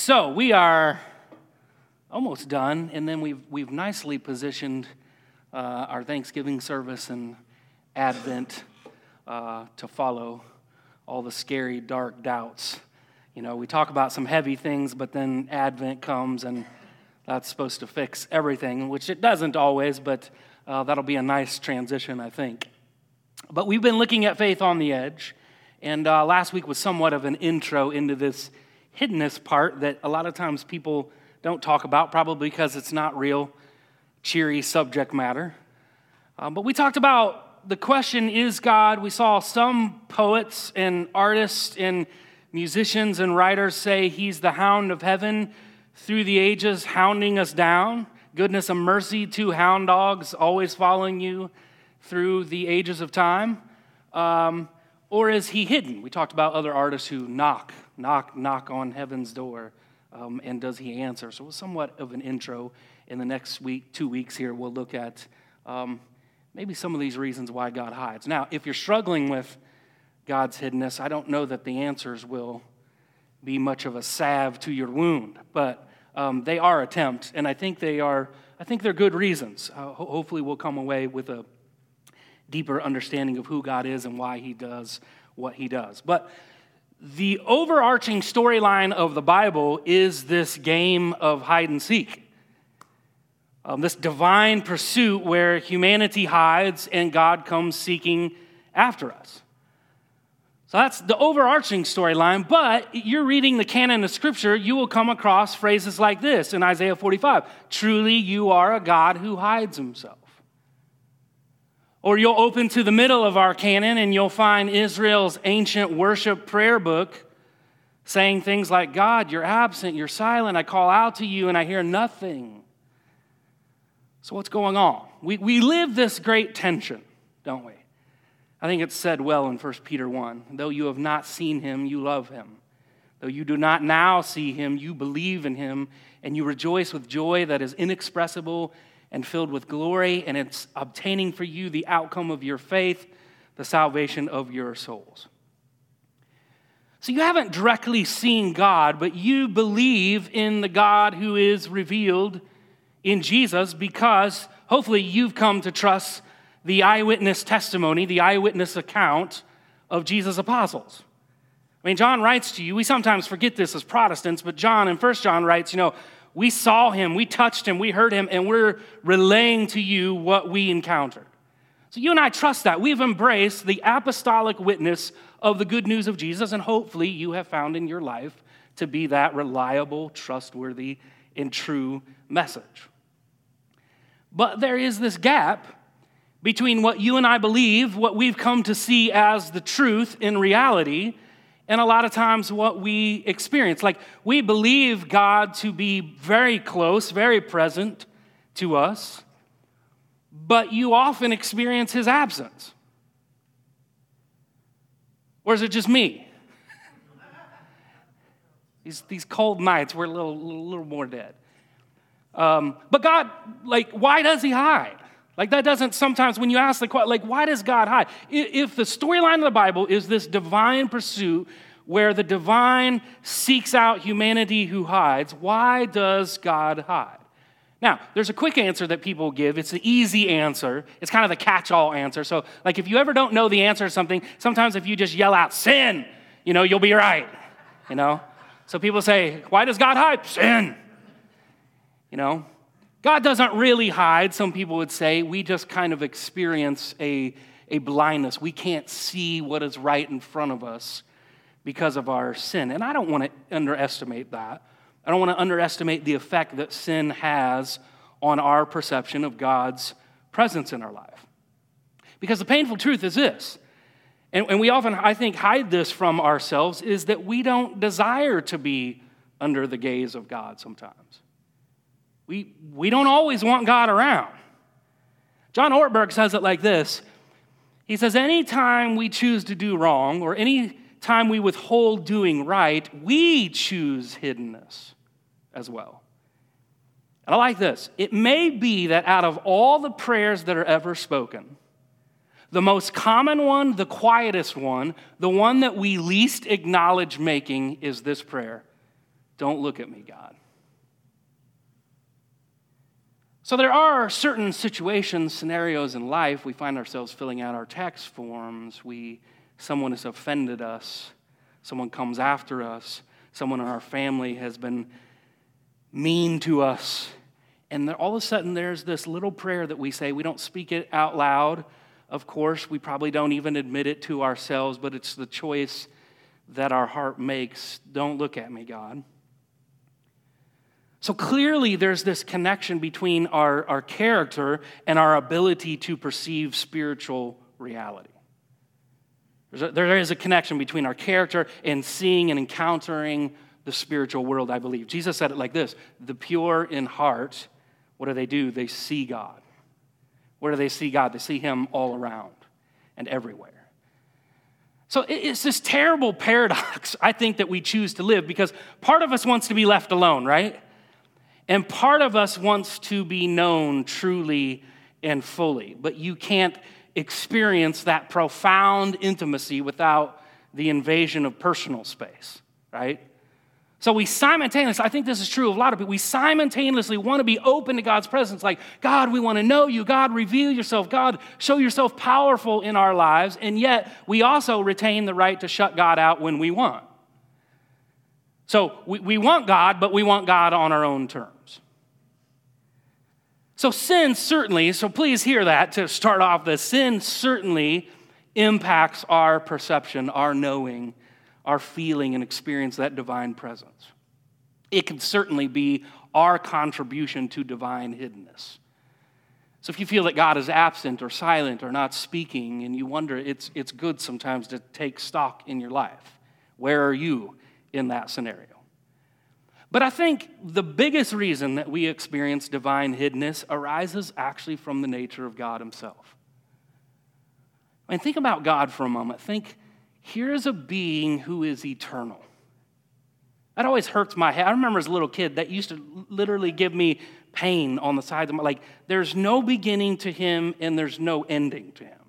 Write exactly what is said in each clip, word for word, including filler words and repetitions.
So we are almost done, and then we've we've nicely positioned uh, our Thanksgiving service and Advent uh, to follow all the scary, dark doubts. You know, we talk about some heavy things, but then Advent comes, and that's supposed to fix everything, which it doesn't always, but uh, that'll be a nice transition, I think. But we've been looking at faith on the edge, and uh, last week was somewhat of an intro into this hiddenness part that a lot of times people don't talk about, probably because it's not real cheery subject matter. Um, but we talked about the question, is God? We saw some poets and artists and musicians and writers say he's the hound of heaven through the ages, hounding us down. Goodness and mercy, two hound dogs always following you through the ages of time. Um, or is he hidden? We talked about other artists who knock Knock, knock on heaven's door, um, and does he answer? So it's somewhat of an intro. In the next week, two weeks here, we'll look at um, maybe some of these reasons why God hides. Now, if you're struggling with God's hiddenness, I don't know that the answers will be much of a salve to your wound, but um, they are attempts, and I think they are. I think they're good reasons. Uh, ho- hopefully, we'll come away with a deeper understanding of who God is and why He does what He does. But the overarching storyline of the Bible is this game of hide and seek, um, this divine pursuit where humanity hides and God comes seeking after us. So that's the overarching storyline, but you're reading the canon of Scripture, you will come across phrases like this in Isaiah forty-five. Truly, you are a God who hides himself. Or you'll open to the middle of our canon and you'll find Israel's ancient worship prayer book saying things like, God, you're absent, you're silent, I call out to you and I hear nothing. So what's going on? We, we live this great tension, don't we? I think it's said well in First Peter one. Though you have not seen him, you love him. Though you do not now see him, you believe in him and you rejoice with joy that is inexpressible and filled with glory, and it's obtaining for you the outcome of your faith, the salvation of your souls. So you haven't directly seen God, but you believe in the God who is revealed in Jesus because hopefully you've come to trust the eyewitness testimony, the eyewitness account of Jesus' apostles. I mean, John writes to you, we sometimes forget this as Protestants, but John in First John writes, you know, we saw him, we touched him, we heard him, and we're relaying to you what we encountered. So you and I trust that. We've embraced the apostolic witness of the good news of Jesus, and hopefully you have found in your life to be that reliable, trustworthy, and true message. But there is this gap between what you and I believe, what we've come to see as the truth in reality, and a lot of times what we experience. Like, we believe God to be very close, very present to us, but you often experience his absence. Or is it just me? these, these cold nights, we're a little, little, little more dead. Um, but God, like, why does he hide? Like, that doesn't sometimes, when you ask the question, like, why does God hide? If the storyline of the Bible is this divine pursuit where the divine seeks out humanity who hides, why does God hide? Now, there's a quick answer that people give. It's the easy answer. It's kind of the catch-all answer. So, like, if you ever don't know the answer to something, sometimes if you just yell out, sin, you know, you'll be right, you know? So people say, why does God hide? Sin, you know? God doesn't really hide, some people would say. We just kind of experience a, a blindness. We can't see what is right in front of us because of our sin. And I don't want to underestimate that. I don't want to underestimate the effect that sin has on our perception of God's presence in our life. Because the painful truth is this, and, and we often, I think, hide this from ourselves, is that we don't desire to be under the gaze of God sometimes. We, we don't always want God around. John Ortberg says it like this. He says, anytime we choose to do wrong, or any time we withhold doing right, we choose hiddenness as well. And I like this. It may be that out of all the prayers that are ever spoken, the most common one, the quietest one, the one that we least acknowledge making is this prayer. Don't look at me, God. So there are certain situations, scenarios in life, we find ourselves filling out our tax forms, we, someone has offended us, someone comes after us, someone in our family has been mean to us, and then all of a sudden there's this little prayer that we say. We don't speak it out loud, of course, we probably don't even admit it to ourselves, but it's the choice that our heart makes. Don't look at me, God. So clearly there's this connection between our, our character and our ability to perceive spiritual reality. There's a, there is a connection between our character and seeing and encountering the spiritual world, I believe. Jesus said it like this: the pure in heart, what do they do? They see God. Where do they see God? They see him all around and everywhere. So it's this terrible paradox, I think, that we choose to live, because part of us wants to be left alone, right? And part of us wants to be known truly and fully, but you can't experience that profound intimacy without the invasion of personal space, right? So we simultaneously, I think this is true of a lot of people, we simultaneously want to be open to God's presence, like, God, we want to know you, God, reveal yourself, God, show yourself powerful in our lives, and yet we also retain the right to shut God out when we want. So we, we want God, but we want God on our own terms. So sin certainly, so please hear that to start off this, sin certainly impacts our perception, our knowing, our feeling and experience that divine presence. It can certainly be our contribution to divine hiddenness. So if you feel that God is absent or silent or not speaking and you wonder, it's, it's good sometimes to take stock in your life. Where are you in that scenario? But I think the biggest reason that we experience divine hiddenness arises actually from the nature of God himself. I mean, think about God for a moment. Think, here's a being who is eternal. That always hurts my head. I remember as a little kid, that used to literally give me pain on the sides of my, like, there's no beginning to him and there's no ending to him.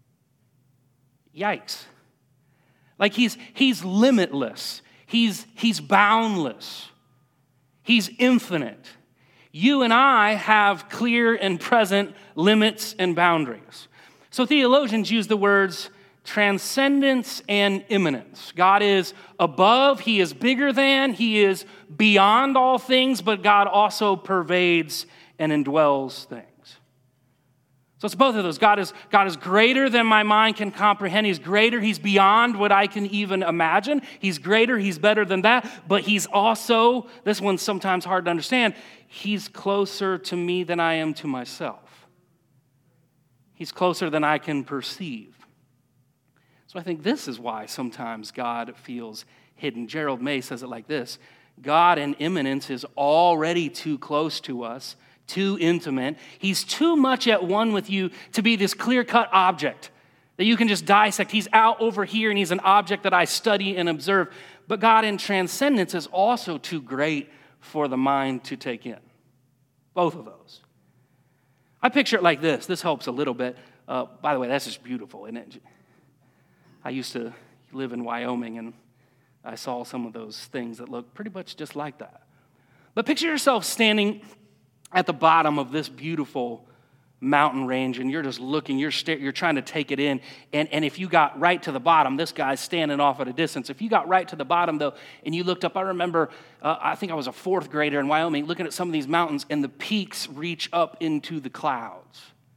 Yikes. Like he's, he's limitless. He's, he's boundless. He's infinite. You and I have clear and present limits and boundaries. So theologians use the words transcendence and immanence. God is above, he is bigger than, he is beyond all things, but God also pervades and indwells things. So it's both of those. God is, God is greater than my mind can comprehend. He's greater. He's beyond what I can even imagine. He's greater. He's better than that. But he's also, this one's sometimes hard to understand, he's closer to me than I am to myself. He's closer than I can perceive. So I think this is why sometimes God feels hidden. Gerald May says it like this: God in immanence is already too close to us, too intimate. He's too much at one with you to be this clear-cut object that you can just dissect. He's out over here and he's an object that I study and observe. But God in transcendence is also too great for the mind to take in. Both of those. I picture it like this. This helps a little bit. Uh, by the way, that's just beautiful, isn't it? I used to live in Wyoming and I saw some of those things that look pretty much just like that. But picture yourself standing at the bottom of this beautiful mountain range, and you're just looking, you're sta- you're trying to take it in, and, and if you got right to the bottom, this guy's standing off at a distance. If you got right to the bottom, though, and you looked up, I remember, uh, I think I was a fourth grader in Wyoming, looking at some of these mountains, and the peaks reach up into the clouds.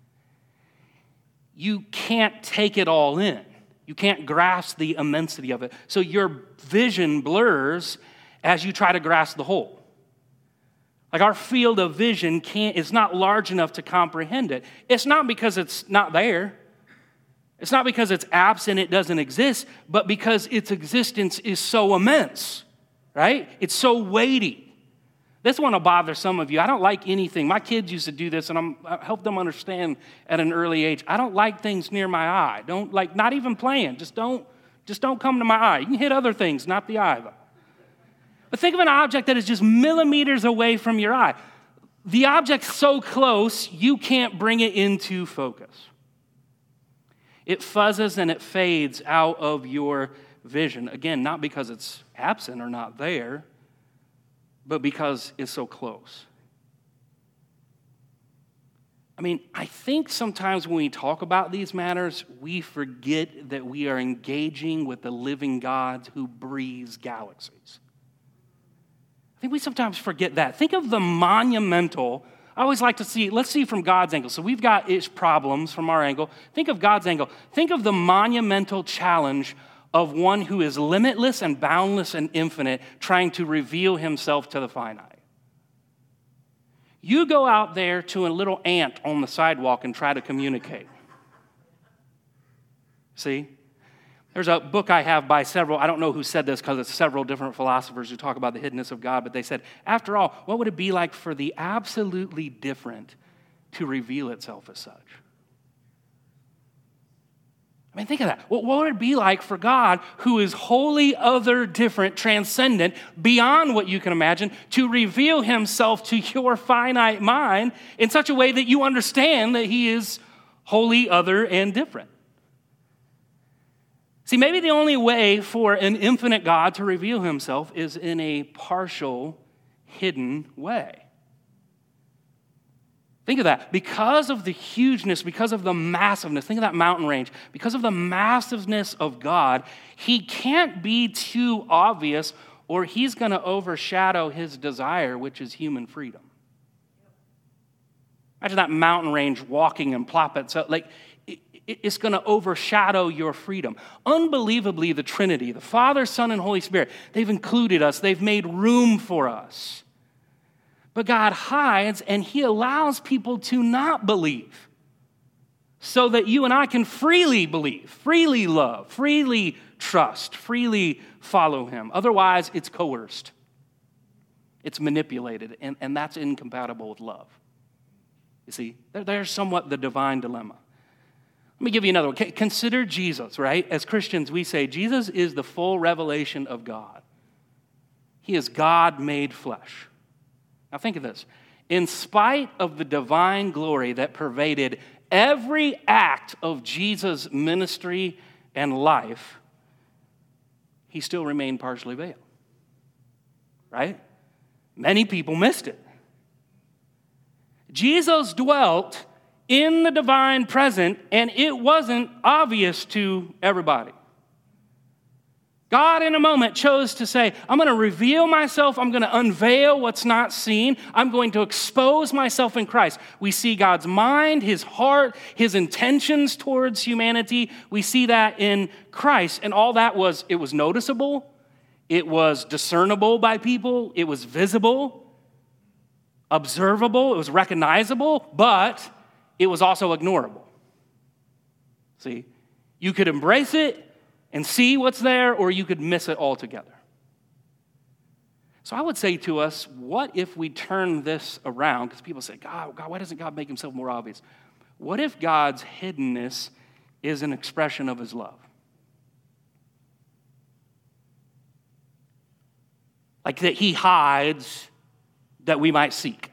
You can't take it all in. You can't grasp the immensity of it. So your vision blurs as you try to grasp the whole. Like our field of vision can't, it's not large enough to comprehend it. It's not because it's not there. It's not because it's absent, it doesn't exist, but because its existence is so immense, right? It's so weighty. This one will bother some of you. I don't like anything. My kids used to do this, and I'm, I help them understand at an early age. I don't like things near my eye. Don't like, not even playing. Just don't, just don't come to my eye. You can hit other things, not the eye, though. But think of an object that is just millimeters away from your eye. The object's so close, you can't bring it into focus. It fuzzes and it fades out of your vision. Again, not because it's absent or not there, but because it's so close. I mean, I think sometimes when we talk about these matters, we forget that we are engaging with the living God who breathes galaxies. I think we sometimes forget that. Think of the monumental, I always like to see, let's see from God's angle. So we've got its problems from our angle. Think of God's angle. Think of the monumental challenge of one who is limitless and boundless and infinite, trying to reveal himself to the finite. You go out there to a little ant on the sidewalk and try to communicate. See? There's a book I have by several, I don't know who said this because it's several different philosophers who talk about the hiddenness of God, but they said, after all, what would it be like for the absolutely different to reveal itself as such? I mean, think of that. What would it be like for God, who is wholly other, different, transcendent, beyond what you can imagine, to reveal himself to your finite mind in such a way that you understand that he is wholly other and different? See, maybe the only way for an infinite God to reveal himself is in a partial, hidden way. Think of that. Because of the hugeness, because of the massiveness, think of that mountain range. Because of the massiveness of God, he can't be too obvious or he's going to overshadow his desire, which is human freedom. Imagine that mountain range walking and plop it. So, like, it, it's going to overshadow your freedom. Unbelievably, the Trinity, the Father, Son, and Holy Spirit, they've included us. They've made room for us. But God hides and he allows people to not believe so that you and I can freely believe, freely love, freely trust, freely follow him. Otherwise, it's coerced. It's manipulated, and, and that's incompatible with love. You see, there, there's somewhat the divine dilemma. Let me give you another one. Consider Jesus, right? As Christians, we say Jesus is the full revelation of God. He is God made flesh. Now think of this. In spite of the divine glory that pervaded every act of Jesus' ministry and life, he still remained partially veiled. Right? Many people missed it. Jesus dwelt in the divine present, and it wasn't obvious to everybody. God, in a moment, chose to say, I'm going to reveal myself. I'm going to unveil what's not seen. I'm going to expose myself in Christ. We see God's mind, his heart, his intentions towards humanity. We see that in Christ. And all that was, it was noticeable. It was discernible by people. It was visible, observable. It was recognizable, but it was also ignorable. See, you could embrace it and see what's there, or you could miss it altogether. So I would say to us, what if we turn this around? Because people say, God, God, why doesn't God make himself more obvious? What if God's hiddenness is an expression of his love? Like that he hides that we might seek.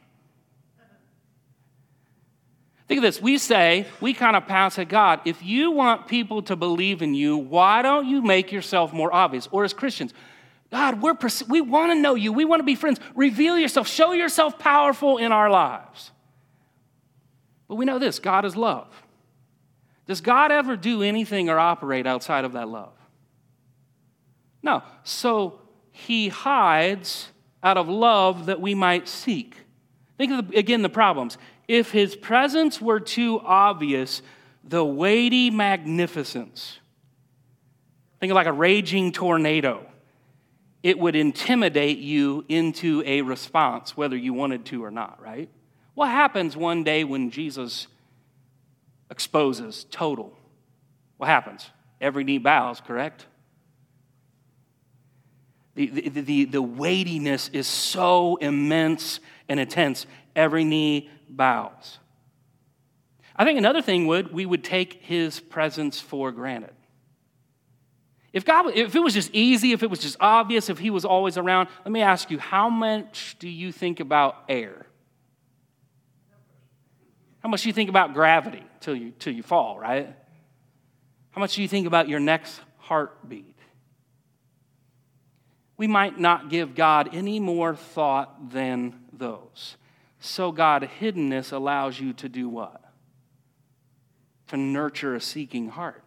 Think of this. We say, we kind of pass at God, if you want people to believe in you, why don't you make yourself more obvious? Or as Christians, God, we're pers- we want to know you. We want to be friends. Reveal yourself. Show yourself powerful in our lives. But we know this, God is love. Does God ever do anything or operate outside of that love? No. So he hides out of love that we might seek. Think of, the, again, the problems. If his presence were too obvious, the weighty magnificence, think of like a raging tornado, it would intimidate you into a response, whether you wanted to or not, right? What happens one day when Jesus exposes total? What happens? Every knee bows, correct? The, the, the, the weightiness is so immense and intense. Every knee bows. I think another thing would, we would take his presence for granted. If God, if it was just easy, if it was just obvious, if he was always around, let me ask you, how much do you think about air? How much do you think about gravity till you, till you fall, right? How much do you think about your next heartbeat? we might not give God any more thought than those. So God, hiddenness allows you to do what? To nurture a seeking heart.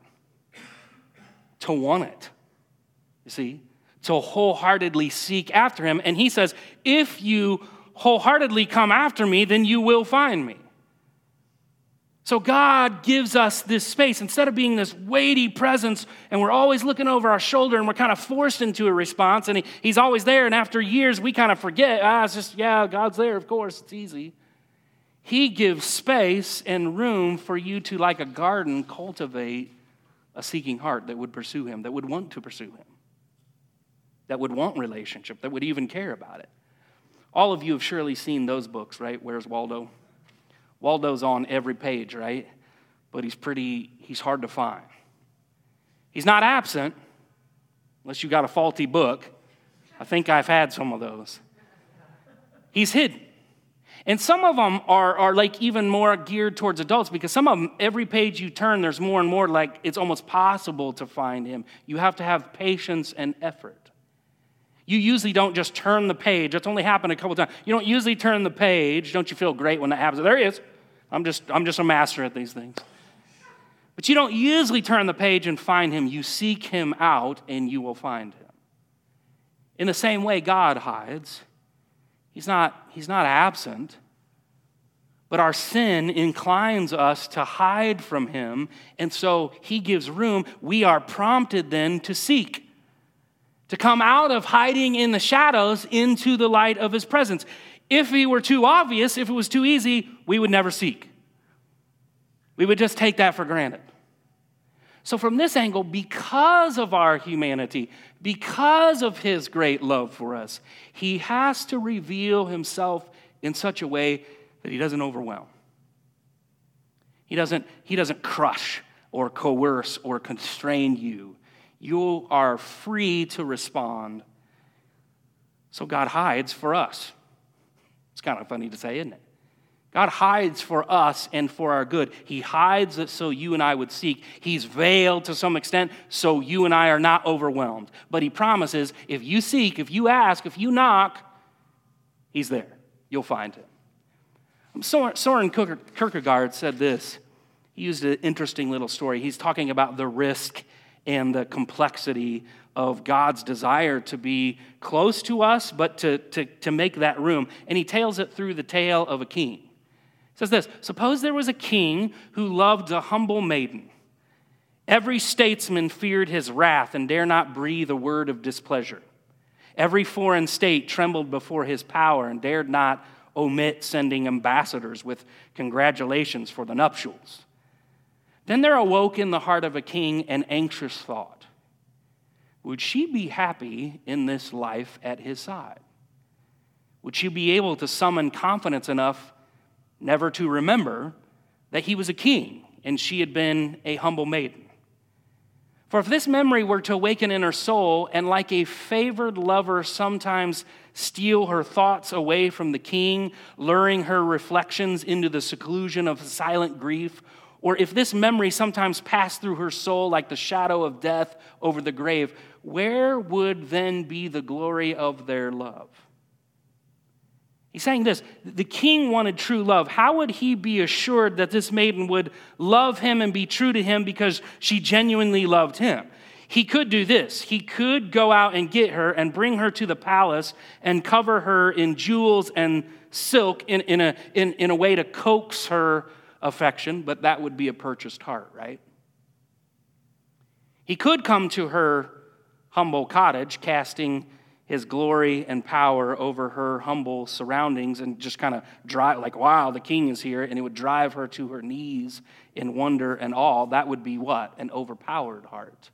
To want it. You see? To wholeheartedly seek after him. And he says, if you wholeheartedly come after me, then you will find me. So God gives us this space. Instead of being this weighty presence and we're always looking over our shoulder and we're kind of forced into a response and he, he's always there, and after years we kind of forget, ah, it's just, yeah, God's there, of course, it's easy. He gives space and room for you to, like a garden, cultivate a seeking heart that would pursue him, that would want to pursue him, that would want relationship, that would even care about it. All of you have surely seen those books, right? Where's Waldo? Waldo's on every page, right? But he's pretty, he's hard to find. He's not absent, unless you got a faulty book. I think I've had some of those. He's hidden. And some of them are, are like even more geared towards adults, because some of them, every page you turn, there's more and more like it's almost possible to find him. You have to have patience and effort. You usually don't just turn the page. That's only happened a couple times. You don't usually turn the page. Don't you feel great when that happens? There he is. I'm just, I'm just a master at these things. But you don't usually turn the page and find him. You seek him out and you will find him. In the same way God hides. He's not, he's not absent. But our sin inclines us to hide from him. And so he gives room. We are prompted then to seek. To come out of hiding in the shadows into the light of his presence. If he were too obvious, if it was too easy, we would never seek. We would just take that for granted. So from this angle, because of our humanity, because of his great love for us, he has to reveal himself in such a way that he doesn't overwhelm. He doesn't, he doesn't crush or coerce or constrain you. You are free to respond. So God hides for us. It's kind of funny to say, isn't it? God hides for us and for our good. He hides it so you and I would seek. He's veiled to some extent so you and I are not overwhelmed. But he promises if you seek, if you ask, if you knock, he's there. You'll find him. Soren Kierkegaard said this. He used an interesting little story. He's talking about the risk and the complexity of God's desire to be close to us, but to, to, to make that room. And he tells it through the tale of a king. He says this, suppose there was a king who loved a humble maiden. Every statesman feared his wrath and dare not breathe a word of displeasure. Every foreign state trembled before his power and dared not omit sending ambassadors with congratulations for the nuptials. Then there awoke in the heart of a king an anxious thought. Would she be happy in this life at his side? Would she be able to summon confidence enough never to remember that he was a king and she had been a humble maiden? For if this memory were to awaken in her soul and like a favored lover sometimes steal her thoughts away from the king, luring her reflections into the seclusion of silent grief, or if this memory sometimes passed through her soul like the shadow of death over the grave, where would then be the glory of their love? He's saying this, the king wanted true love. How would he be assured that this maiden would love him and be true to him because she genuinely loved him? He could do this. He could go out and get her and bring her to the palace and cover her in jewels and silk in, in, a, in, in a way to coax her affection, but that would be a purchased heart, right? He could come to her humble cottage, casting his glory and power over her humble surroundings and just kind of drive, like, wow, the king is here, and it would drive her to her knees in wonder and awe. That would be what? An overpowered heart.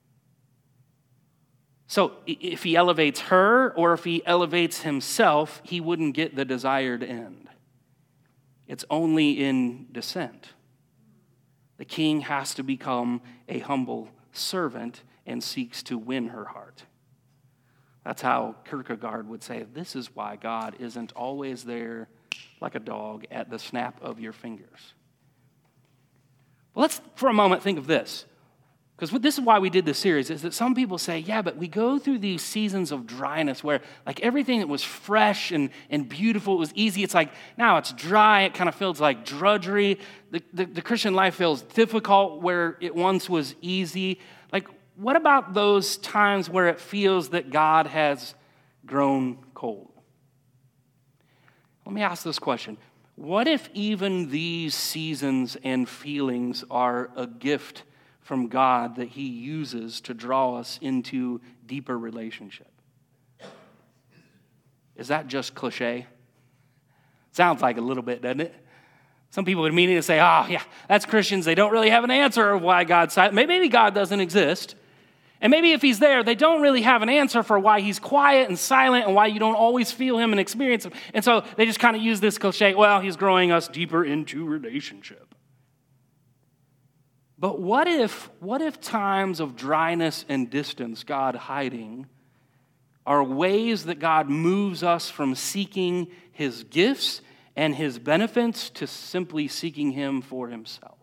So if he elevates her or if he elevates himself, he wouldn't get the desired end. It's only in descent. The king has to become a humble servant and seeks to win her heart. That's how Kierkegaard would say, this is why God isn't always there like a dog at the snap of your fingers. Well, let's for a moment think of this. Because this is why we did this series, is that some people say, yeah, but we go through these seasons of dryness where like everything that was fresh and, and beautiful, it was easy. It's like now it's dry. It kind of feels like drudgery. The, the, the Christian life feels difficult where it once was easy. Like, what about those times where it feels that God has grown cold? Let me ask this question. What if even these seasons and feelings are a gift from God that he uses to draw us into deeper relationship? Is that just cliche? Sounds like a little bit, doesn't it? Some people would immediately say, oh, yeah, that's Christians. They don't really have an answer of why God's silent. Maybe God doesn't exist. And maybe if he's there, they don't really have an answer for why he's quiet and silent and why you don't always feel him and experience him. And so they just kind of use this cliche, well, he's growing us deeper into relationship. But what if, what if times of dryness and distance, God hiding, are ways that God moves us from seeking his gifts and his benefits to simply seeking him for himself?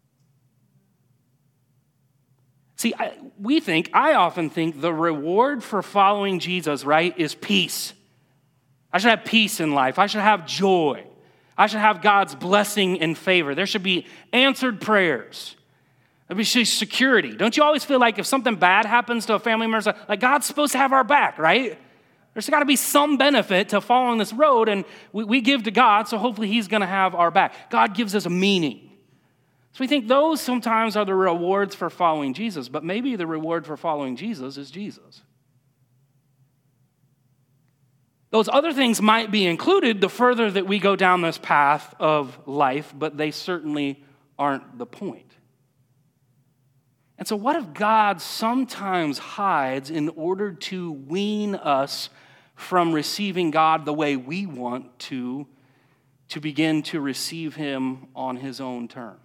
See, I, we think, I often think the reward for following Jesus, right, is peace. I should have peace in life. I should have joy. I should have God's blessing and favor. There should be answered prayers. There should be security. Don't you always feel like if something bad happens to a family member, like God's supposed to have our back, right? There's got to be some benefit to following this road, and we, we give to God, so hopefully he's going to have our back. God gives us a meaning. So we think those sometimes are the rewards for following Jesus, but maybe the reward for following Jesus is Jesus. Those other things might be included the further that we go down this path of life, but they certainly aren't the point. And so what if God sometimes hides in order to wean us from receiving God the way we want to, to begin to receive him on his own terms?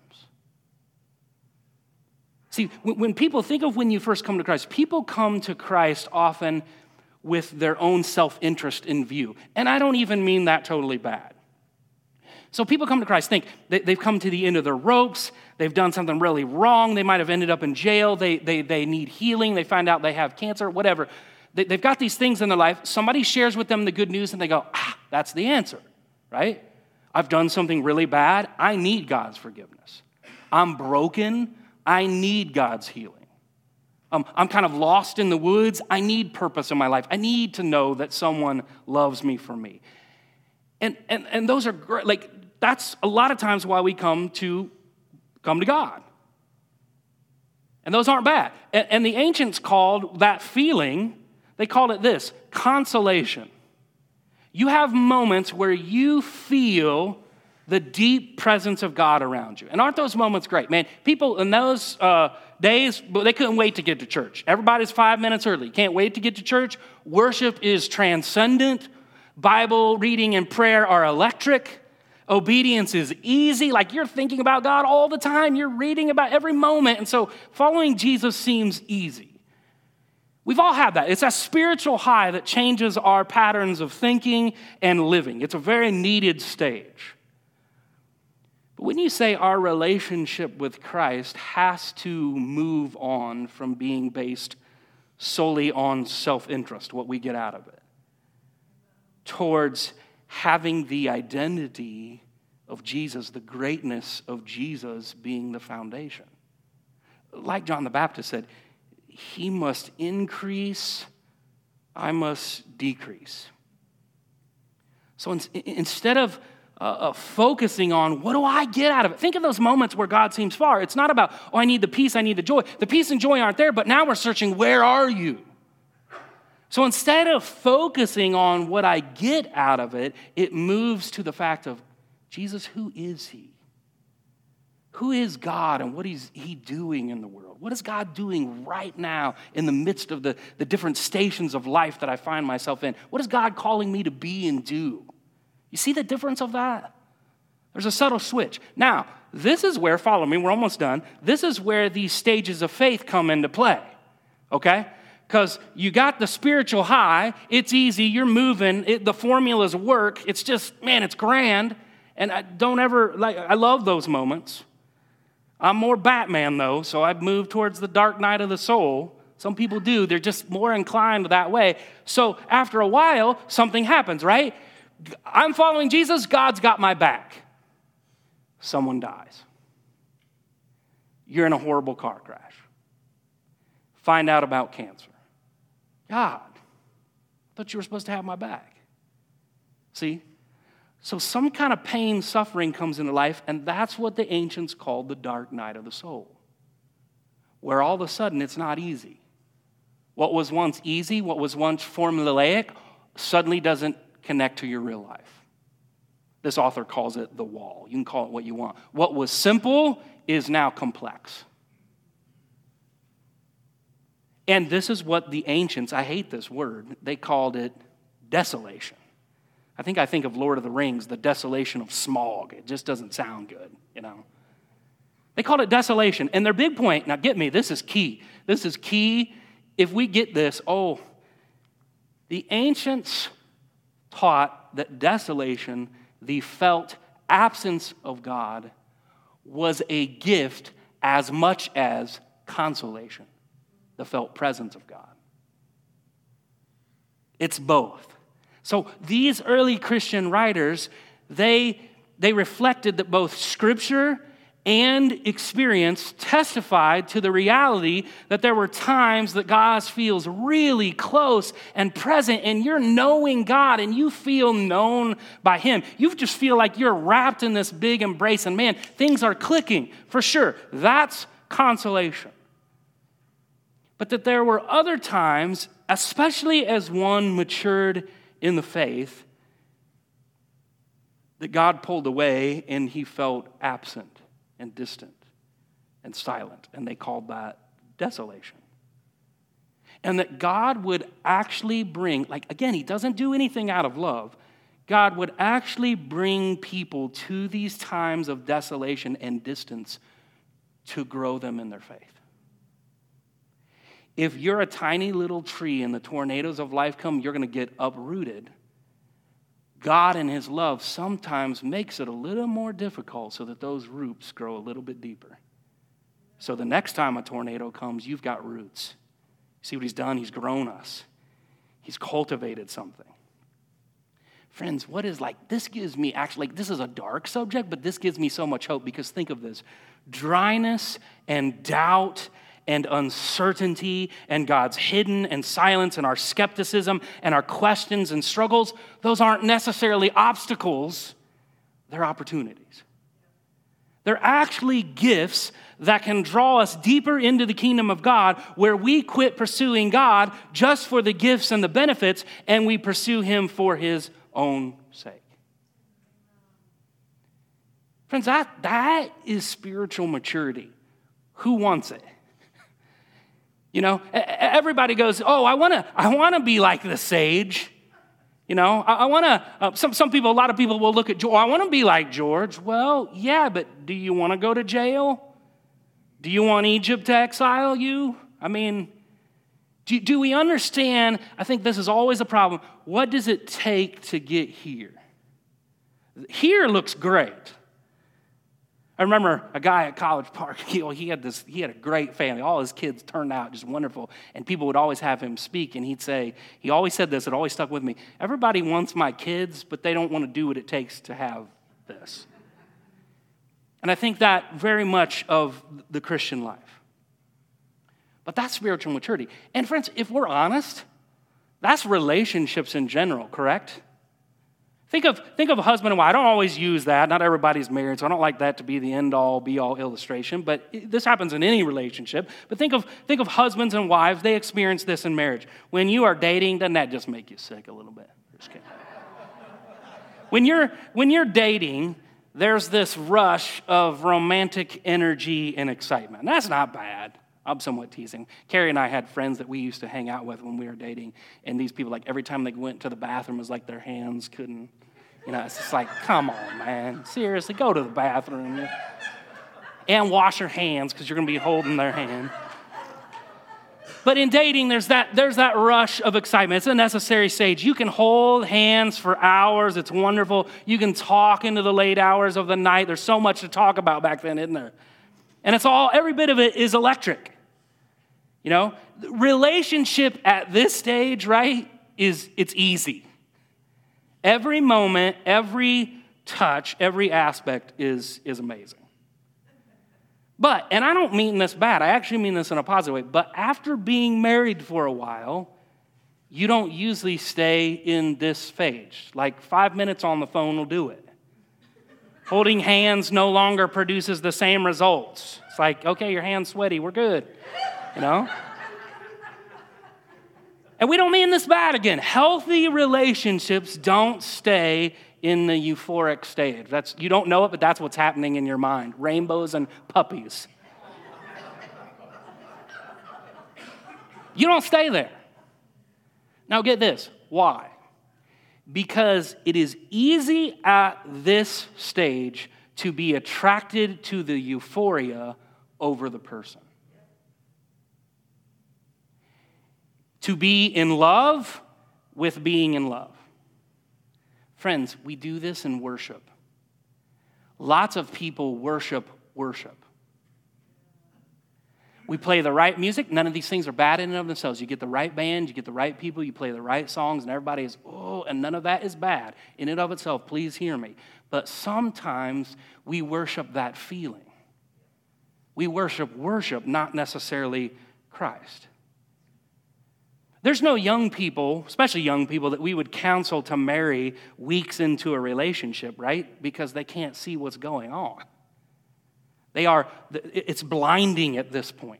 See, when people think of when you first come to Christ, people come to Christ often with their own self-interest in view. And I don't even mean that totally bad. So people come to Christ, think they've come to the end of their ropes, they've done something really wrong, they might have ended up in jail, they, they, they need healing, they find out they have cancer, whatever. They, they've got these things in their life, somebody shares with them the good news and they go, ah, that's the answer, right? I've done something really bad, I need God's forgiveness. I'm broken, I need God's healing. Um, I'm kind of lost in the woods, I need purpose in my life. I need to know that someone loves me for me. And, and, and those are great, like, that's a lot of times why we come to come to God. And those aren't bad. And, and the ancients called that feeling, they called it this, consolation. You have moments where you feel the deep presence of God around you. And aren't those moments great? Man, people in those uh, days, they couldn't wait to get to church. Everybody's five minutes early. Can't wait to get to church. Worship is transcendent. Bible reading and prayer are electric. Obedience is easy. Like you're thinking about God all the time. You're reading about every moment. And so following Jesus seems easy. We've all had that. It's a spiritual high that changes our patterns of thinking and living. It's a very needed stage. But when you say our relationship with Christ has to move on from being based solely on self-interest, what we get out of it, towards having the identity of Jesus, the greatness of Jesus being the foundation. Like John the Baptist said, he must increase, I must decrease. So in, instead of uh, uh, focusing on what do I get out of it, think of those moments where God seems far. It's not about, oh, I need the peace, I need the joy. The peace and joy aren't there, but now we're searching, where are you? So instead of focusing on what I get out of it, it moves to the fact of, Jesus, who is he? Who is God and what is he doing in the world? What is God doing right now in the midst of the, the different stations of life that I find myself in? What is God calling me to be and do? You see the difference of that? There's a subtle switch. Now, this is where, follow me, we're almost done. This is where these stages of faith come into play, okay? Because you got the spiritual high, it's easy, you're moving, it, the formulas work, it's just, man, it's grand. And I don't ever, like, I love those moments. I'm more Batman, though, so I've moved towards the dark night of the soul. Some people do. They're just more inclined that way. So after a while, something happens, right? I'm following Jesus. God's got my back. Someone dies. You're in a horrible car crash. Find out about cancer. God, I thought you were supposed to have my back. See? So some kind of pain, suffering comes into life, and that's what the ancients called the dark night of the soul, where all of a sudden it's not easy. What was once easy, what was once formulaic, suddenly doesn't connect to your real life. This author calls it the wall. You can call it what you want. What was simple is now complex. And this is what the ancients, I hate this word, they called it desolation. I think I think of Lord of the Rings, the desolation of Smaug. It just doesn't sound good, you know. They called it desolation. And their big point, now get me, this is key. This is key. If we get this, oh, the ancients taught that desolation, the felt absence of God, was a gift as much as consolation, the felt presence of God. It's both. So these early Christian writers, they, they reflected that both Scripture and experience testified to the reality that there were times that God feels really close and present, and you're knowing God and you feel known by Him. You just feel like you're wrapped in this big embrace, and man, things are clicking for sure. That's consolation. But that there were other times, especially as one matured in the faith, that God pulled away and He felt absent and distant and silent, and they called that desolation. And that God would actually bring, like again, He doesn't do anything out of love. God would actually bring people to these times of desolation and distance to grow them in their faith. If you're a tiny little tree and the tornadoes of life come, you're going to get uprooted. God in His love sometimes makes it a little more difficult so that those roots grow a little bit deeper. So the next time a tornado comes, you've got roots. See what He's done? He's grown us. He's cultivated something. Friends, what is like, this gives me actually, like, this is a dark subject, but this gives me so much hope, because think of this. Dryness and doubt and uncertainty and God's hidden and silence and our skepticism and our questions and struggles, those aren't necessarily obstacles, they're opportunities. They're actually gifts that can draw us deeper into the kingdom of God, where we quit pursuing God just for the gifts and the benefits, and we pursue Him for His own sake. Friends, that, that is spiritual maturity. Who wants it? You know, everybody goes, oh, I want to I want to be like the sage. You know, I, I want to, uh, some, some people, a lot of people will look at George, oh, I want to be like George. Well, yeah, but do you want to go to jail? Do you want Egypt to exile you? I mean, do, do we understand? I think this is always a problem. What does it take to get here? Here looks great. I remember a guy at College Park, he, he had this, he had a great family. All his kids turned out just wonderful. And people would always have him speak, and he'd say, he always said this, it always stuck with me. Everybody wants my kids, but they don't want to do what it takes to have this. And I think that very much of the Christian life. But that's spiritual maturity. And friends, if we're honest, that's relationships in general, correct? Think of, think of a husband and wife. I don't always use that. Not everybody's married, so I don't like that to be the end-all, be-all illustration. But this happens in any relationship. But think of, think of husbands and wives. They experience this in marriage. When you are dating, doesn't that just make you sick a little bit? Just kidding. When you're, when you're dating, there's this rush of romantic energy and excitement. And that's not bad. I'm somewhat teasing. Carrie and I had friends that we used to hang out with when we were dating, and these people, like, every time they went to the bathroom, it was like their hands couldn't, you know, it's just like, come on, man. Seriously, go to the bathroom. And wash your hands, because you're going to be holding their hand. But in dating, there's that, there's that rush of excitement. It's a necessary stage. You can hold hands for hours. It's wonderful. You can talk into the late hours of the night. There's so much to talk about back then, isn't there? And it's all, every bit of it is electric. You know, relationship at this stage, right, is it's easy. Every moment, every touch, every aspect is, is amazing. But, and I don't mean this bad, I actually mean this in a positive way, but after being married for a while, you don't usually stay in this stage. Like five minutes on the phone will do it. Holding hands no longer produces the same results. It's like, okay, your hand's sweaty, we're good, you know? And we don't mean this bad again. Healthy relationships don't stay in the euphoric stage. That's, you don't know it, but that's what's happening in your mind. Rainbows and puppies. You don't stay there. Now get this. Why? Because it is easy at this stage to be attracted to the euphoria over the person. To be in love with being in love. Friends, we do this in worship. Lots of people worship worship. We play the right music. None of these things are bad in and of themselves. You get the right band, you get the right people, you play the right songs, and everybody is, oh, and none of that is bad in and of itself. Please hear me. But sometimes we worship that feeling. We worship worship, not necessarily Christ. There's no young people, especially young people, that we would counsel to marry weeks into a relationship, right? Because they can't see what's going on. They are, it's blinding at this point.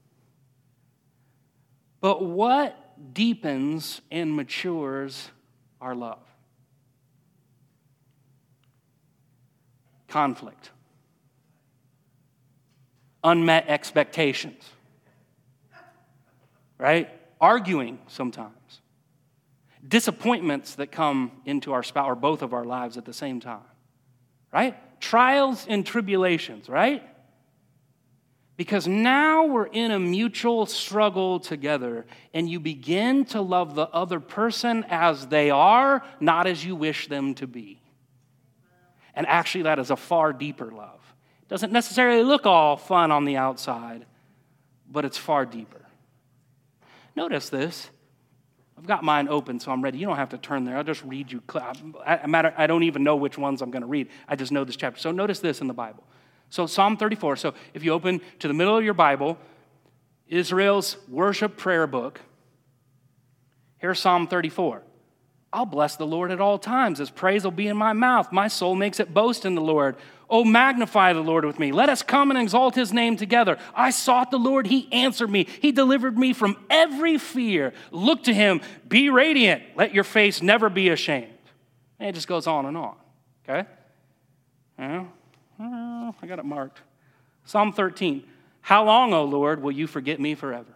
But what deepens and matures our love? Conflict. Unmet expectations. Right? Arguing sometimes. Disappointments that come into our spouse or both of our lives at the same time. Right? Trials and tribulations, right? Because now we're in a mutual struggle together, and you begin to love the other person as they are, not as you wish them to be. And actually, that is a far deeper love. It doesn't necessarily look all fun on the outside, but it's far deeper. Notice this. I've got mine open, so I'm ready. You don't have to turn there. I'll just read you. I, matter, I don't even know which ones I'm going to read. I just know this chapter. So notice this in the Bible. So Psalm thirty-four. So if you open to the middle of your Bible, Israel's worship prayer book, here's Psalm thirty-four. I'll bless the Lord at all times. His praise will be in my mouth. My soul makes it boast in the Lord. Oh, magnify the Lord with me. Let us come and exalt his name together. I sought the Lord. He answered me. He delivered me from every fear. Look to him. Be radiant. Let your face never be ashamed. And it just goes on and on. Okay? Well, I got it marked. Psalm thirteen. How long, O Lord, will you forget me forever?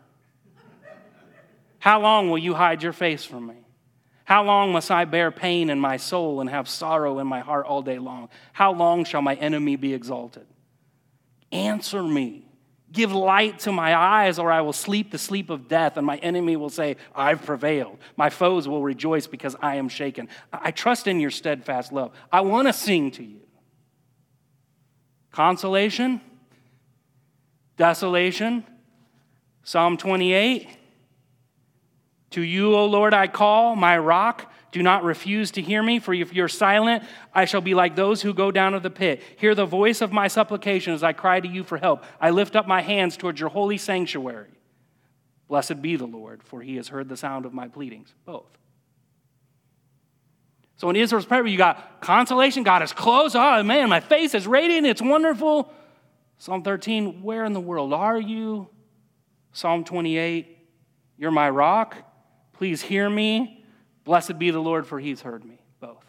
How long will you hide your face from me? How long must I bear pain in my soul and have sorrow in my heart all day long? How long shall my enemy be exalted? Answer me. Give light to my eyes, or I will sleep the sleep of death, and my enemy will say, I've prevailed. My foes will rejoice because I am shaken. I trust in your steadfast love. I want to sing to you. Consolation, desolation, Psalm twenty-eight. To you, O Lord, I call, my rock. Do not refuse to hear me, for if you're silent, I shall be like those who go down to the pit. Hear the voice of my supplication as I cry to you for help. I lift up my hands towards your holy sanctuary. Blessed be the Lord, for he has heard the sound of my pleadings. Both. So in Israel's prayer, you got consolation. God is close. Oh, man, my face is radiant. It's wonderful. Psalm thirteen, where in the world are you? Psalm twenty-eight, you're my rock. Please hear me. Blessed be the Lord, for he's heard me. Both.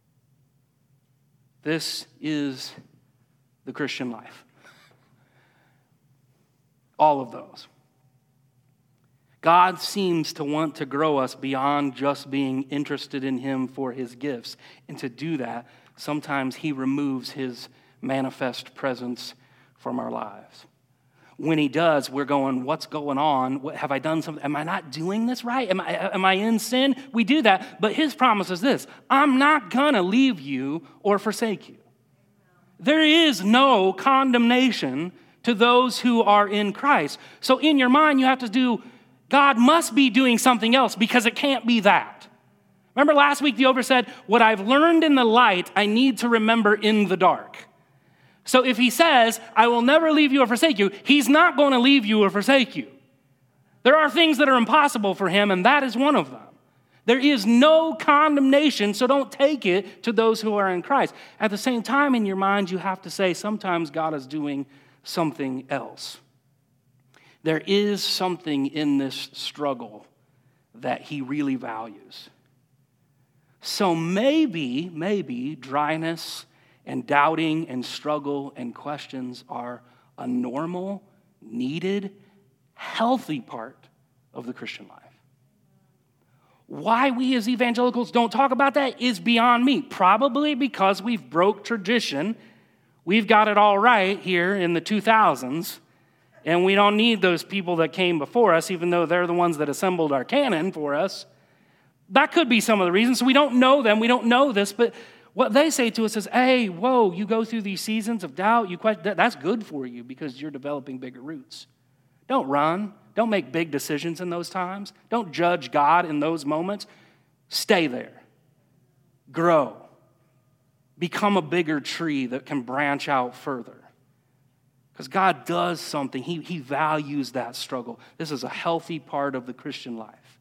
This is the Christian life. All of those. God seems to want to grow us beyond just being interested in him for his gifts. And to do that, sometimes he removes his manifest presence from our lives. When he does, we're going, what's going on? What, have I done something? Am I not doing this right? Am I, am I in sin? We do that. But his promise is this: I'm not going to leave you or forsake you. There is no condemnation to those who are in Christ. So in your mind, you have to do, God must be doing something else because it can't be that. Remember last week the over said, what I've learned in the light, I need to remember in the dark. So if he says, I will never leave you or forsake you, he's not going to leave you or forsake you. There are things that are impossible for him, and that is one of them. There is no condemnation, so don't take it to those who are in Christ. At the same time, in your mind, you have to say, sometimes God is doing something else. There is something in this struggle that he really values. So maybe, maybe dryness and doubting and struggle and questions are a normal, needed, healthy part of the Christian life. Why we as evangelicals don't talk about that is beyond me. Probably because we've broke tradition. We've got it all right here in the two thousands, and we don't need those people that came before us, even though they're the ones that assembled our canon for us. That could be some of the reasons. We don't know them. We don't know this, but what they say to us is, hey, whoa, you go through these seasons of doubt. You question, that's good for you because you're developing bigger roots. Don't run. Don't make big decisions in those times. Don't judge God in those moments. Stay there. Grow. Become a bigger tree that can branch out further. Because God does something. He, he values that struggle. This is a healthy part of the Christian life.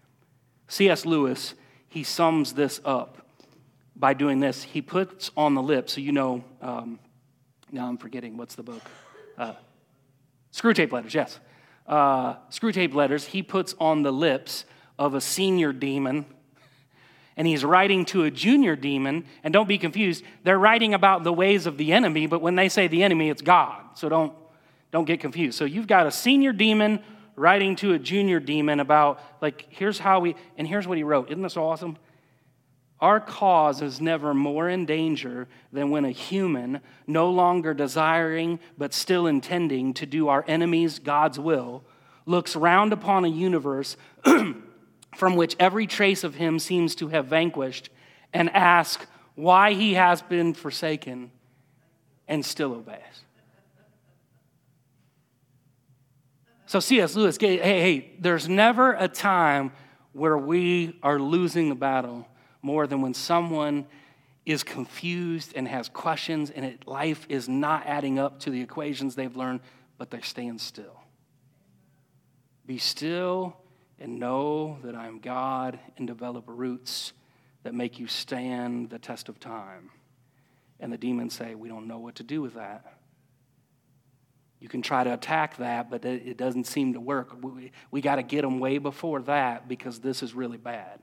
C S Lewis, he sums this up by doing this. He puts on the lips, so you know, um, now I'm forgetting, what's the book? Uh, Screwtape Letters, yes. Uh, Screwtape Letters, he puts on the lips of a senior demon, and he's writing to a junior demon, and don't be confused, they're writing about the ways of the enemy, but when they say the enemy, it's God, so don't, don't get confused. So you've got a senior demon writing to a junior demon about, like, here's how we, and here's what he wrote. Isn't this awesome? Our cause is never more in danger than when a human, no longer desiring but still intending to do our enemies God's will, looks round upon a universe from which every trace of him seems to have vanquished and asks why he has been forsaken and still obeys. So C S Lewis, hey, hey, there's never a time where we are losing the battle more than when someone is confused and has questions and it, life is not adding up to the equations they've learned, but they're staying still. Be still and know that I am God, and develop roots that make you stand the test of time. And the demons say, we don't know what to do with that. You can try to attack that, but it doesn't seem to work. We, we got to get them way before that because this is really bad.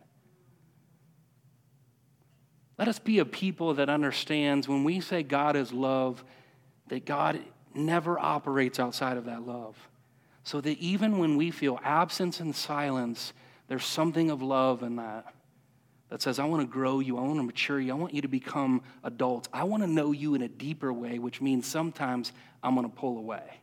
Let us be a people that understands when we say God is love, that God never operates outside of that love. So that even when we feel absence and silence, there's something of love in that that says, I want to grow you, I want to mature you, I want you to become adults. I want to know you in a deeper way, which means sometimes I'm going to pull away.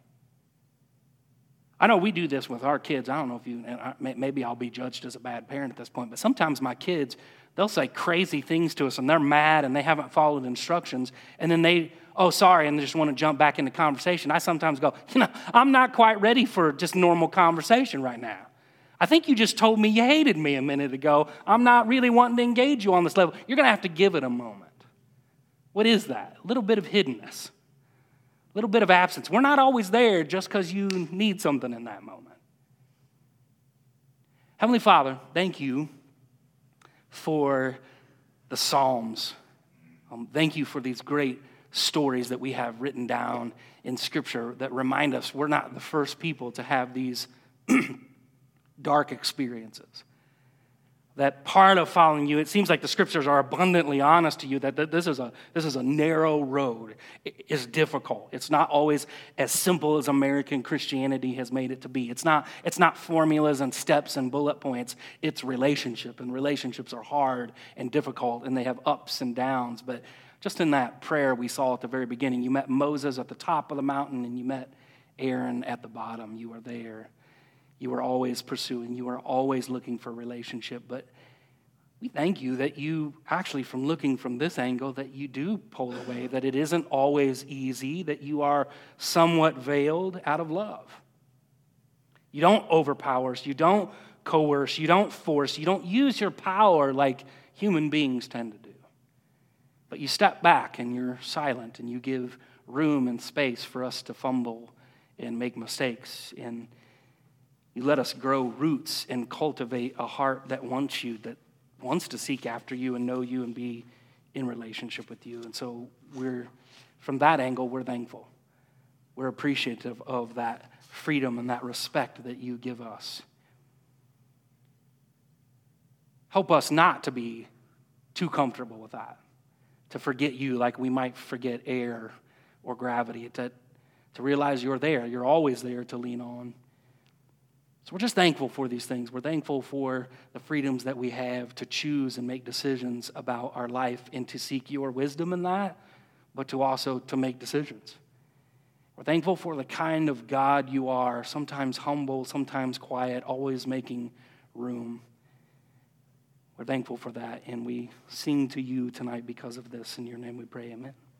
I know we do this with our kids. I don't know if you, maybe I'll be judged as a bad parent at this point, but sometimes my kids, they'll say crazy things to us and they're mad and they haven't followed instructions, and then they, oh, sorry, and they just want to jump back into conversation. I sometimes go, you know, I'm not quite ready for just normal conversation right now. I think you just told me you hated me a minute ago. I'm not really wanting to engage you on this level. You're going to have to give it a moment. What is that? A little bit of hiddenness. A little bit of absence. We're not always there just because you need something in that moment. Heavenly Father, thank you for the Psalms. Um, thank you for these great stories that we have written down in Scripture that remind us we're not the first people to have these dark experiences. That part of following you, it seems like the Scriptures are abundantly honest to you that this is a this is a narrow road. It's difficult. It's not always as simple as American Christianity has made it to be. It's not it's not formulas and steps and bullet points. It's relationship, and relationships are hard and difficult, and they have ups and downs. But just in that prayer we saw at the very beginning, you met Moses at the top of the mountain, and you met Aaron at the bottom. You were there. You were always pursuing. You were always looking for relationship. But We thank you that you actually, from looking from this angle, that you do pull away, that it isn't always easy, that you are somewhat veiled out of love. You don't overpower us, you don't coerce, you don't force, you don't use your power like human beings tend to do. But you step back and you're silent and you give room and space for us to fumble and make mistakes. And you let us grow roots and cultivate a heart that wants you, that wants to seek after you and know you and be in relationship with you. And so we're, from that angle, we're thankful. We're appreciative of that freedom and that respect that you give us. Help us not to be too comfortable with that, to forget you like we might forget air or gravity, to, to realize you're there. You're always there to lean on. So we're just thankful for these things. We're thankful for the freedoms that we have to choose and make decisions about our life and to seek your wisdom in that, but to also to make decisions. We're thankful for the kind of God you are, sometimes humble, sometimes quiet, always making room. We're thankful for that, and we sing to you tonight because of this. In your name we pray, amen.